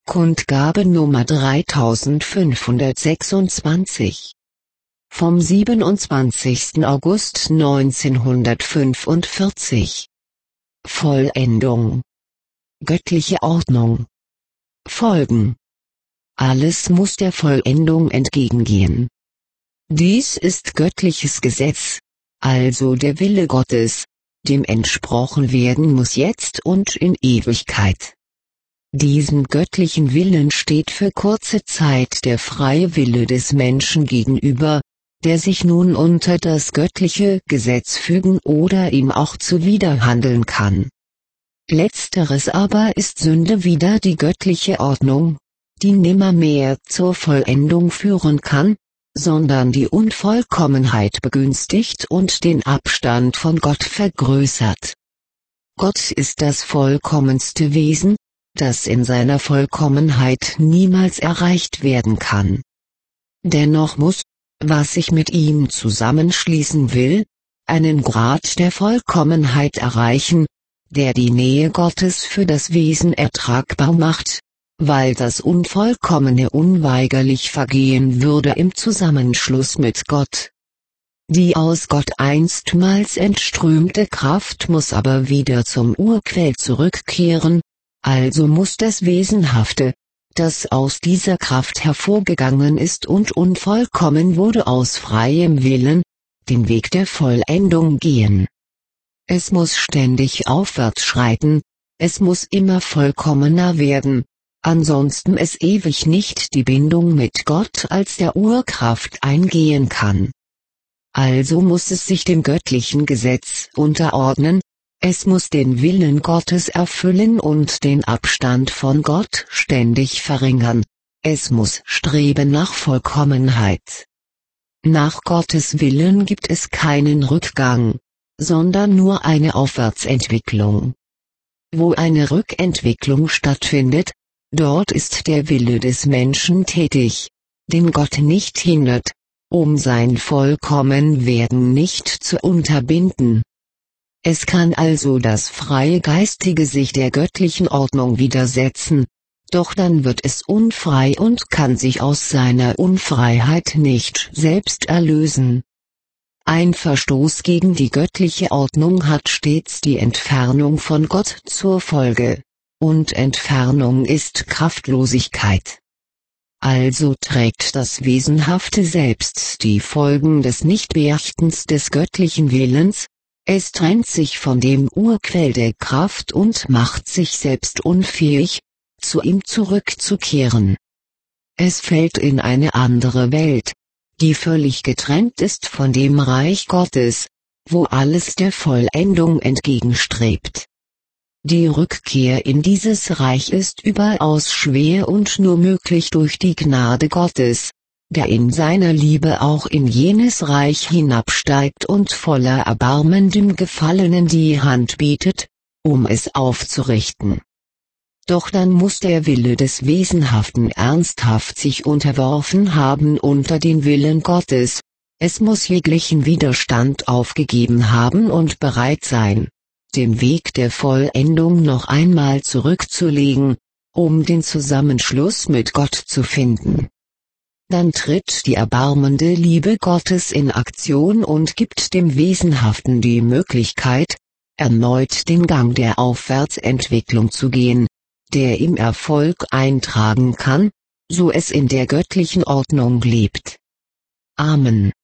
Kundgabe Nummer 3526. Vom 27. August 1945. Vollendung. Göttliche Ordnung. Folgen. Alles muss der Vollendung entgegengehen. Dies ist göttliches Gesetz, also der Wille Gottes, dem entsprochen werden muss jetzt und in Ewigkeit. Diesem göttlichen Willen steht für kurze Zeit der freie Wille des Menschen gegenüber, der sich nun unter das göttliche Gesetz fügen oder ihm auch zuwider handeln kann. Letzteres aber ist Sünde wider die göttliche Ordnung, die nimmermehr zur Vollendung führen kann, sondern die Unvollkommenheit begünstigt und den Abstand von Gott vergrößert. Gott ist das vollkommenste Wesen, das in seiner Vollkommenheit niemals erreicht werden kann. Dennoch muss, was sich mit ihm zusammenschließen will, einen Grad der Vollkommenheit erreichen, der die Nähe Gottes für das Wesen ertragbar macht, weil das Unvollkommene unweigerlich vergehen würde im Zusammenschluss mit Gott. Die aus Gott einstmals entströmte Kraft muss aber wieder zum Urquell zurückkehren, also muss das Wesenhafte, das aus dieser Kraft hervorgegangen ist und unvollkommen wurde aus freiem Willen, den Weg der Vollendung gehen. Es muss ständig aufwärts schreiten, es muss immer vollkommener werden, ansonsten es ewig nicht die Bindung mit Gott als der Urkraft eingehen kann. Also muss es sich dem göttlichen Gesetz unterordnen, es muss den Willen Gottes erfüllen und den Abstand von Gott ständig verringern, es muss streben nach Vollkommenheit. Nach Gottes Willen gibt es keinen Rückgang, sondern nur eine Aufwärtsentwicklung. Wo eine Rückentwicklung stattfindet, dort ist der Wille des Menschen tätig, den Gott nicht hindert, um sein Vollkommenwerden nicht zu unterbinden. Es kann also das freie geistige sich der göttlichen Ordnung widersetzen, doch dann wird es unfrei und kann sich aus seiner Unfreiheit nicht selbst erlösen. Ein Verstoß gegen die göttliche Ordnung hat stets die Entfernung von Gott zur Folge, und Entfernung ist Kraftlosigkeit. Also trägt das Wesenhafte selbst die Folgen des Nichtbeachtens des göttlichen Willens, es trennt sich von dem Urquell der Kraft und macht sich selbst unfähig, zu ihm zurückzukehren. Es fällt in eine andere Welt, die völlig getrennt ist von dem Reich Gottes, wo alles der Vollendung entgegenstrebt. Die Rückkehr in dieses Reich ist überaus schwer und nur möglich durch die Gnade Gottes, der in seiner Liebe auch in jenes Reich hinabsteigt und voller Erbarmen dem Gefallenen die Hand bietet, um es aufzurichten. Doch dann muss der Wille des Wesenhaften ernsthaft sich unterworfen haben unter den Willen Gottes, es muss jeglichen Widerstand aufgegeben haben und bereit sein, den Weg der Vollendung noch einmal zurückzulegen, um den Zusammenschluss mit Gott zu finden. Dann tritt die erbarmende Liebe Gottes in Aktion und gibt dem Wesenhaften die Möglichkeit, erneut den Gang der Aufwärtsentwicklung zu gehen, der ihm Erfolg eintragen kann, so es in der göttlichen Ordnung lebt. Amen.